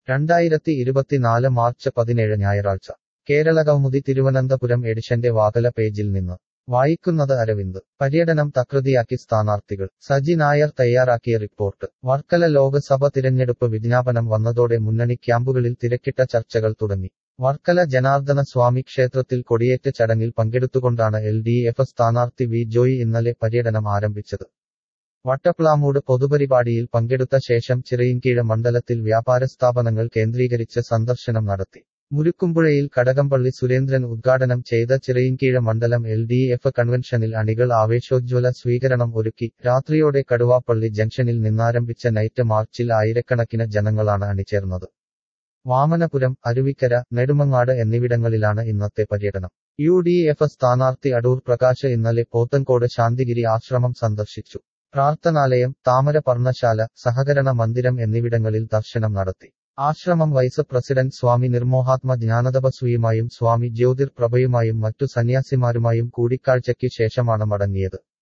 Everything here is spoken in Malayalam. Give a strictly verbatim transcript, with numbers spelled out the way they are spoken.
രണ്ടായിരത്തി ഇരുപത്തിനാല് മാർച്ച് പതിനേഴ് ഞായറാഴ്ച കേരളകൗമുദി തിരുവനന്തപുരം എഡിഷന്റെ വാതല പേജിൽ നിന്ന് വായിക്കുന്നത് അരവിന്ദ്. പര്യടനം തകൃതിയാക്കി സ്ഥാനാർത്ഥികൾ. സജി നായർ തയ്യാറാക്കിയ റിപ്പോർട്ട്. വർക്കല ലോക്സഭ തിരഞ്ഞെടുപ്പ് വിജ്ഞാപനം വന്നതോടെ മുന്നണി ക്യാമ്പുകളിൽ തിരക്കിട്ട ചർച്ചകൾ തുടങ്ങി. വർക്കല ജനാർദ്ദന സ്വാമി ക്ഷേത്രത്തിൽ കൊടിയേറ്റ് ചടങ്ങിൽ പങ്കെടുത്തുകൊണ്ടാണ് എൽ ഡി എഫ് സ്ഥാനാർത്ഥി വി ജോയി ഇന്നലെ പര്യടനം ആരംഭിച്ചത്. വട്ടപ്ലാമൂട് പൊതുപരിപാടിയിൽ പങ്കെടുത്ത ശേഷം ചിറയിൻകീഴ് മണ്ഡലത്തിൽ വ്യാപാര സ്ഥാപനങ്ങൾ കേന്ദ്രീകരിച്ച് സന്ദർശനം നടത്തി. മുരുക്കുംപുഴയിൽ കടകംപള്ളി സുരേന്ദ്രൻ ഉദ്ഘാടനം ചെയ്ത ചിറയിൻകീഴ് മണ്ഡലം എൽ ഡി എഫ് കൺവെൻഷനിൽ അണികൾ ആവേശോജ്വല സ്വീകരണം ഒരുക്കി. രാത്രിയോടെ കടുവാപ്പള്ളി ജംഗ്ഷനിൽ നിന്നാരംഭിച്ച നൈറ്റ് മാർച്ചിൽ ആയിരക്കണക്കിന് ജനങ്ങളാണ് അണിചേർന്നത്. വാമനപുരം, അരുവിക്കര, നെടുമങ്ങാട് എന്നിവിടങ്ങളിലാണ് ഇന്നത്തെ പര്യടനം. യു ഡി എഫ് സ്ഥാനാർത്ഥി അടൂർ പ്രകാശ് ഇന്നലെ പോത്തൻകോട് ശാന്തിഗിരി ആശ്രമം സന്ദർശിച്ചു. പ്രാർത്ഥനാലയം, താമര പർണശാല, സഹകരണ മന്ദിരം എന്നിവിടങ്ങളിൽ ദർശനം നടത്തി. ആശ്രമം വൈസ് പ്രസിഡന്റ് സ്വാമി നിർമോഹാത്മ ജ്ഞാനതപസ്വിയുമായും സ്വാമി ജ്യോതിർ പ്രഭയുമായും മറ്റു സന്യാസിമാരുമായും കൂടിക്കാഴ്ചയ്ക്ക് ശേഷമാണ് മടങ്ങിയത്.